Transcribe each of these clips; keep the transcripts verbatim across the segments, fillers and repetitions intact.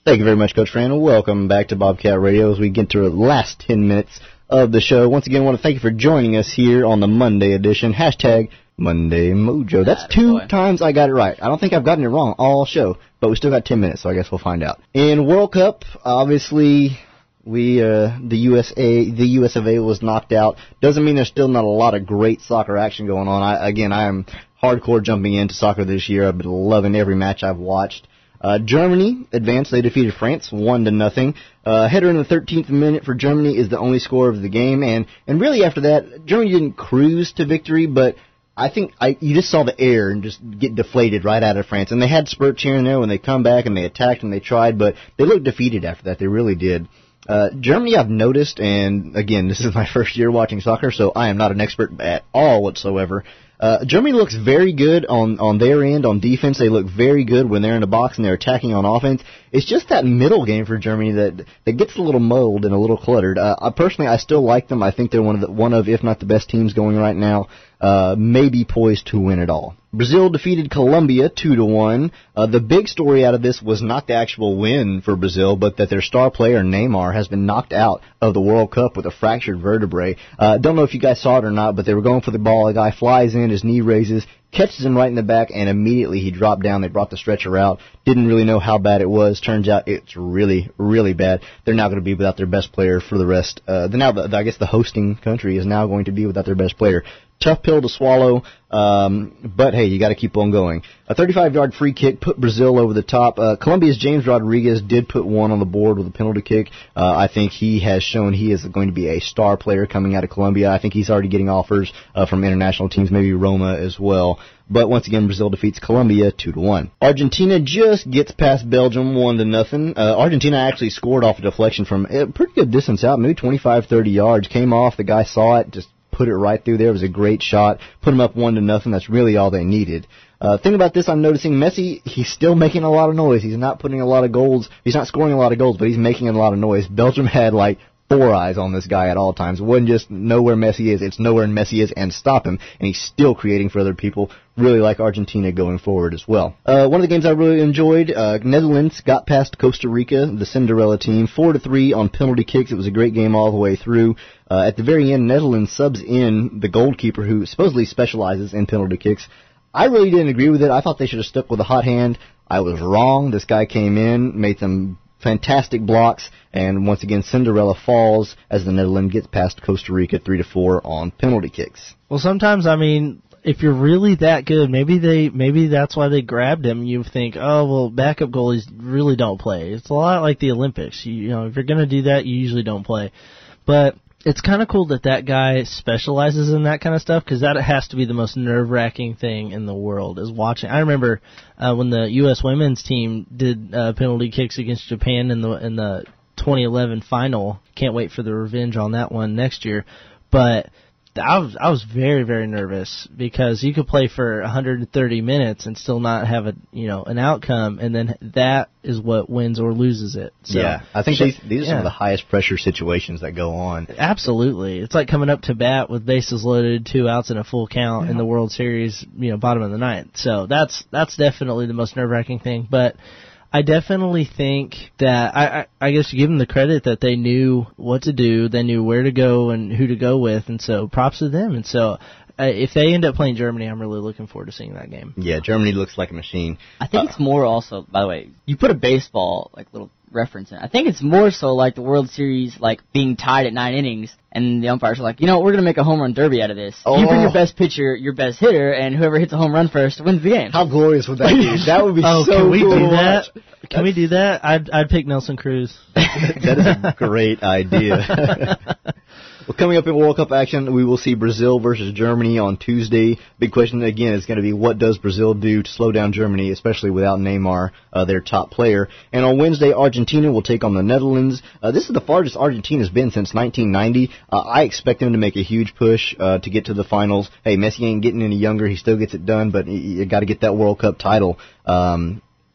Thank you very much, Coach Fran. Welcome back to Bobcat Radio as we get to the last ten minutes of the show. Once again, I want to thank you for joining us here on the Monday edition. Hashtag Monday Mojo. That's two boy. times I got it right. I don't think I've gotten it wrong all show, but we still got ten minutes, so I guess we'll find out. In World Cup, obviously, we uh, the U S A, the U S of A was knocked out. Doesn't mean there's still not a lot of great soccer action going on. I, again, I am hardcore jumping into soccer this year. I've been loving every match I've watched. Uh, Germany advanced. They defeated France one to nothing. Uh, header in the thirteenth minute for Germany is the only score of the game, and and really after that, Germany didn't cruise to victory, but I think I you just saw the air and just get deflated right out of France. And they had spurts here and there when they come back and they attacked and they tried, but they looked defeated after that. They really did. Uh, Germany, I've noticed, and again, this is my first year watching soccer, so I am not an expert at all whatsoever. Uh, Germany looks very good on, on their end, on defense. They look very good when they're in the box and they're attacking on offense. It's just that middle game for Germany that that gets a little muddled and a little cluttered. Uh, I, personally, I still like them. I think they're one of, the, one of if not the best teams going right now, uh, maybe poised to win it all. Brazil defeated Colombia two to one. Uh, the big story out of this was not the actual win for Brazil, but that their star player, Neymar, has been knocked out of the World Cup with a fractured vertebrae. Uh, don't know if you guys saw it or not, but they were going for the ball. A guy flies in, his knee raises, catches him right in the back, and immediately he dropped down. They brought the stretcher out. Didn't really know how bad it was. Turns out it's really, really bad. They're now going to be without their best player for the rest. Uh, the, now, the, I guess the hosting country is now going to be without their best player. Tough pill to swallow, um, but hey, you got to keep on going. A thirty-five-yard free kick put Brazil over the top. Uh, Colombia's James Rodriguez did put one on the board with a penalty kick. Uh, I think he has shown he is going to be a star player coming out of Colombia. I think he's already getting offers uh, from international teams, maybe Roma as well. But once again, Brazil defeats Colombia two to one. Argentina just gets past Belgium one to nothing. Uh, Argentina actually scored off a deflection from a pretty good distance out, maybe twenty-five, thirty yards. Came off, the guy saw it, just put it right through there. It was a great shot. Put them up one to nothing. That's really all they needed. Uh, thing about this, I'm noticing Messi, he's still making a lot of noise. He's not putting a lot of goals. He's not scoring a lot of goals, but he's making a lot of noise. Belgium had like four eyes on this guy at all times. It wasn't just know where Messi is. It's know where Messi is and stop him. And he's still creating for other people. Really like Argentina going forward as well. Uh, one of the games I really enjoyed, uh, Netherlands got past Costa Rica, the Cinderella team, four to three on penalty kicks. It was a great game all the way through. Uh, at the very end, Netherlands subs in the goalkeeper who supposedly specializes in penalty kicks. I really didn't agree with it. I thought they should have stuck with a hot hand. I was wrong. This guy came in, made some fantastic blocks, and once again, Cinderella falls as the Netherlands gets past Costa Rica three to four on penalty kicks. Well, sometimes, I mean, if you're really that good, maybe they maybe that's why they grabbed him. You think, oh, well, backup goalies really don't play. It's a lot like the Olympics. You, you know, if you're going to do that, you usually don't play. But it's kind of cool that that guy specializes in that kind of stuff, because that has to be the most nerve-wracking thing in the world, is watching. I remember uh, when the U S women's team did uh, penalty kicks against Japan in the in the twenty eleven final. Can't wait for the revenge on that one next year. But I was I was very, very nervous, because you could play for one hundred thirty minutes and still not have a you know an outcome, and then that is what wins or loses it. So, yeah, I think so, these these are yeah. some of the highest pressure situations that go on. Absolutely, it's like coming up to bat with bases loaded, two outs and a full count yeah. in the World Series, you know, bottom of the ninth. So that's that's definitely the most nerve-wracking thing, but I definitely think that, I, I, I guess you give them the credit that they knew what to do, they knew where to go and who to go with, and so props to them. And so uh, if they end up playing Germany, I'm really looking forward to seeing that game. Yeah, Germany looks like a machine. I think uh, it's more also, by the way, you put a baseball, like, little reference in. I think it's more so like the World Series, like, being tied at nine innings, and the umpires are like, you know, we're going to make a home run derby out of this. Oh. You bring your best pitcher, your best hitter, and whoever hits a home run first wins the game. How glorious would that be? That would be oh, so can we cool do to that? watch. Can That's... we do that? I'd I'd pick Nelson Cruz. That is a great idea. Well, coming up in World Cup action, we will see Brazil versus Germany on Tuesday. Big question, again, is going to be what does Brazil do to slow down Germany, especially without Neymar, uh, their top player. And on Wednesday, Argentina will take on the Netherlands. Uh, this is the farthest Argentina's been since nineteen ninety. Uh, I expect them to make a huge push uh, to get to the finals. Hey, Messi ain't getting any younger. He still gets it done, but you, you got to get that World Cup title. Um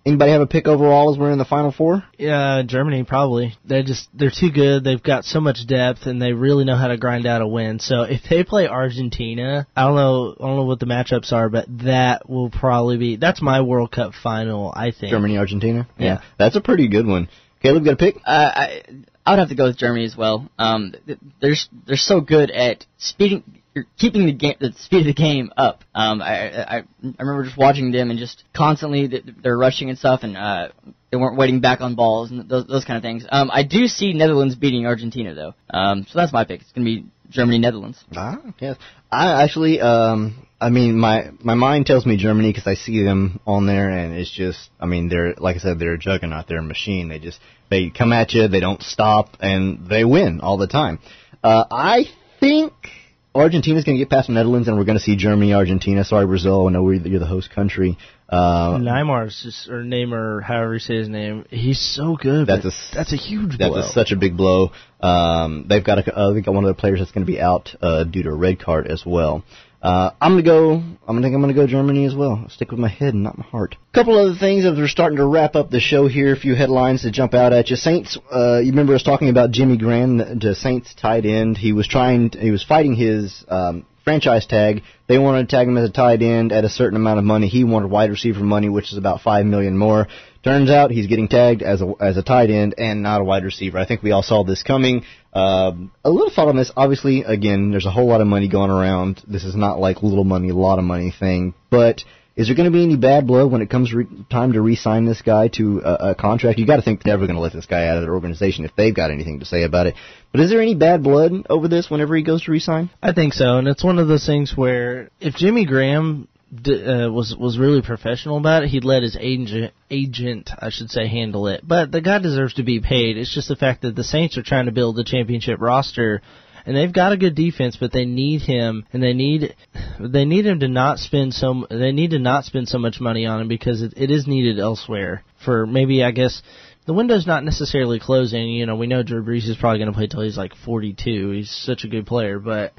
Anybody have a pick overall as we're in the Final Four? Yeah, Germany probably. They're just they're too good. They've got so much depth, and they really know how to grind out a win. So if they play Argentina, I don't know, I don't know what the matchups are, but that will probably be that's my World Cup final. I think Germany Argentina. Yeah, yeah. That's a pretty good one. Caleb, got a pick? Uh, I I would have to go with Germany as well. Um, they're they're so good at speeding. You're keeping the game, the speed of the game up. Um, I, I I remember just watching them and just constantly they're rushing and stuff, and uh, they weren't waiting back on balls and those those kind of things. Um, I do see Netherlands beating Argentina though. Um, so that's my pick. It's gonna be Germany Netherlands. Ah, yes. I actually, um, I mean, my my mind tells me Germany because I see them on there, and it's just, I mean, they're like I said, they're a juggernaut. They're a machine. They just they come at you, they don't stop, and they win all the time. Uh, I think Argentina's going to get past the Netherlands, and we're going to see Germany, Argentina. Sorry, Brazil. I know we're, you're the host country. Uh, Neymar's just, or Neymar, however you say his name. He's so good. That's a that's a huge that's blow. That's such a big blow. Um, they've got a, uh, they've got one of the players that's going to be out uh, due to a red card as well. Uh, I'm gonna go. I'm gonna think I'm gonna go Germany as well. I'll stick with my head and not my heart. A couple other things as we're starting to wrap up the show here. A few headlines to jump out at you. Saints. Uh, you remember us talking about Jimmy Graham, the Saints tight end. He was trying. To, he was fighting his um, franchise tag. They wanted to tag him as a tight end at a certain amount of money. He wanted wide receiver money, which is about five million more. Turns out he's getting tagged as a as a tight end and not a wide receiver. I think we all saw this coming. Uh, a little thought on this. Obviously, again, there's a whole lot of money going around. This is not like little money, a lot of money thing. But is there going to be any bad blood when it comes re- time to re-sign this guy to a, a contract? You got to think they're never going to let this guy out of their organization if they've got anything to say about it. But is there any bad blood over this whenever he goes to re-sign? I think so, and it's one of those things where if Jimmy Graham D- uh, was was really professional about it, he'd let his agent, agent, I should say, handle it. But the guy deserves to be paid. It's just the fact that the Saints are trying to build a championship roster, and they've got a good defense, but they need him, and they need they need him to not spend so they need to not spend so much money on him because it, it is needed elsewhere. For maybe, I guess, the window's not necessarily closing. You know, we know Drew Brees is probably going to play till he's like forty-two. He's such a good player, but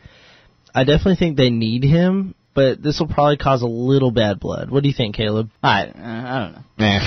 I definitely think they need him. But this will probably cause a little bad blood. What do you think, Caleb? I uh, I don't know.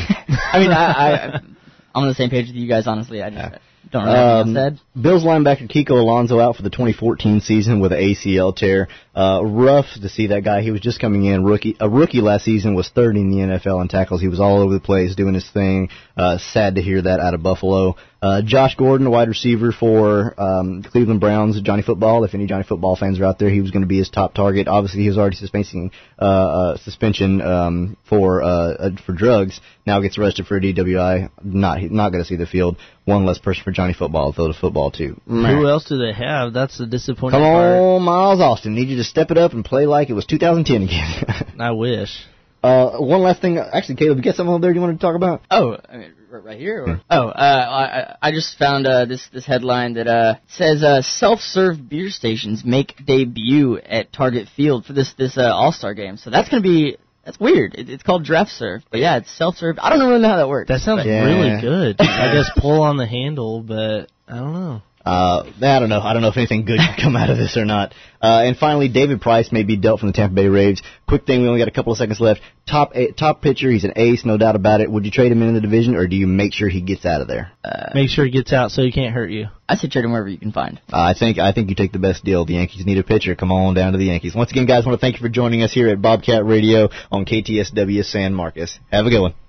I mean, I, I I'm on the same page with you guys. Honestly, I just don't know um, what said. Bills linebacker Kiko Alonso out for the twenty fourteen season with an A C L tear. Uh, rough to see that guy. He was just coming in rookie. A rookie last season, was third in the N F L in tackles. He was all over the place doing his thing. Uh, sad to hear that out of Buffalo. Uh, Josh Gordon, a wide receiver for um, Cleveland Browns, Johnny Football. If any Johnny Football fans are out there, he was going to be his top target. Obviously, he was already suspending uh, uh, suspension um, for uh, uh, for drugs. Now gets arrested for a D W I. Not he's not going to see the field. One less person for Johnny Football, throw to football too. Who else do they have? That's the disappointing Come part. on, Miles Austin. Need you to step it up and play like it was two thousand ten again. I wish. Uh, one last thing. Actually, Caleb, you got something over there you want to talk about? Oh, I mean, right here? Or? Oh, uh, I, I just found uh, this this headline that uh, says uh, self-serve beer stations make debut at Target Field for this this uh, All-Star game. So that's going to be that's weird. It, it's called Draft Serve, but yeah, it's self-serve. I don't really know how that works. That sounds yeah. really good. I guess pull on the handle, but I don't know. Uh, I don't know. I don't know if anything good can come out of this or not. Uh, and finally, David Price may be dealt from the Tampa Bay Rays. Quick thing, we only got a couple of seconds left. Top a- top pitcher, he's an ace, no doubt about it. Would you trade him in the division, or do you make sure he gets out of there? Uh, Make sure he gets out so he can't hurt you. I say trade him wherever you can find. Uh, I think I think you take the best deal. The Yankees need a pitcher. Come on down to the Yankees. Once again, guys, I want to thank you for joining us here at Bobcat Radio on K T S W San Marcos. Have a good one.